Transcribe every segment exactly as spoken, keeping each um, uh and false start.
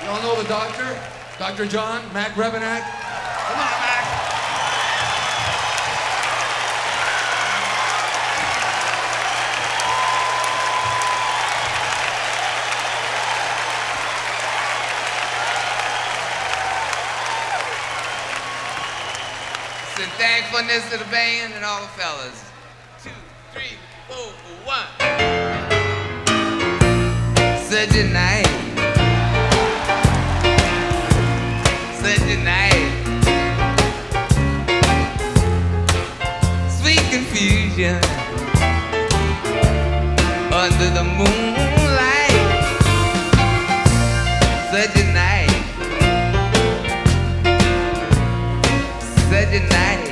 Y'all know the doctor? Doctor John, Mac Rebenak. Come on, Mac. Some thankfulness to the band and all the fellas. Two, three, four, one. Such a night. Such a night. Sweet confusion under the moonlight. Such a night. Such a night.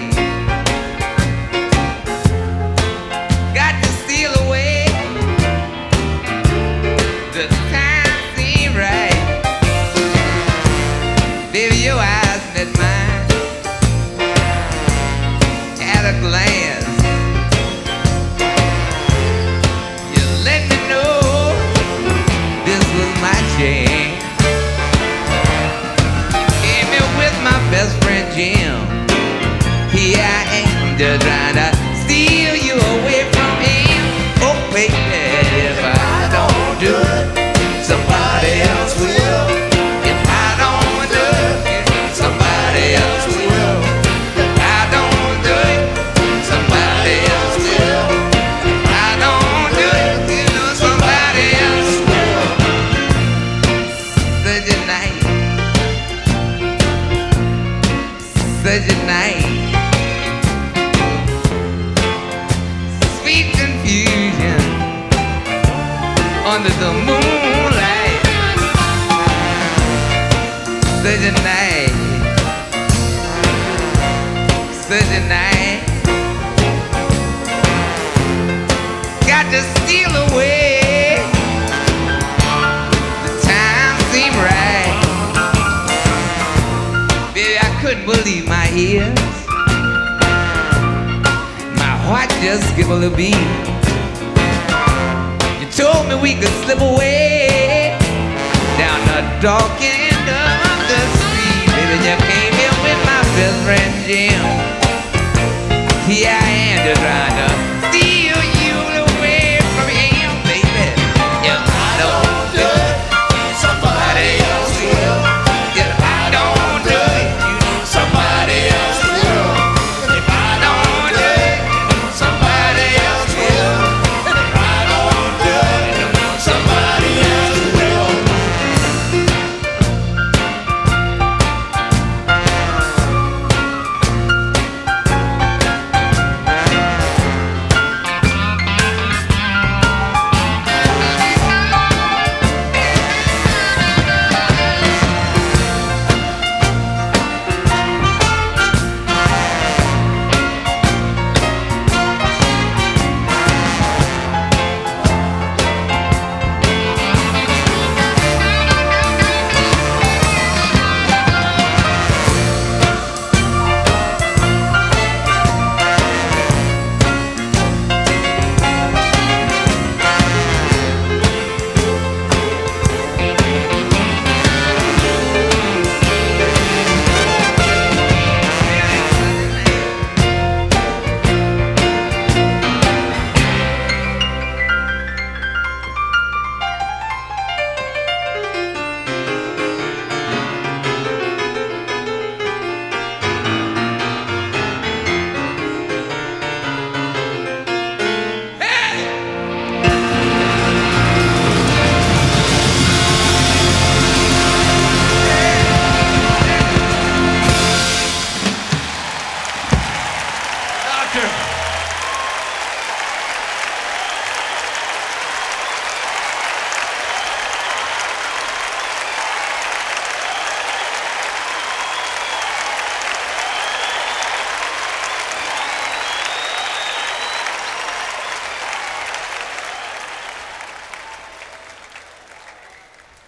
Got to steal away. The time seemed right. Baby, your eyes met mine at a glance. You let me know this was my chance. You came in with my best friend Jim. Here I am, just trying to steal you away from him. Oh, baby, if I don't do it, somebody else will. If I don't do it, somebody else will. If I don't do it, somebody else will. If I don't do it, you know somebody else will. Such a night. Such a night. Sweet confusion under the moonlight. Such a night. Such a night. Got to steal away. The time seemed right. Baby, I couldn't believe my ears. My heart just skipped a beat. You told me we could slip away down the dark end of the street. Baby, you came here with my best friend Jim. Yeah.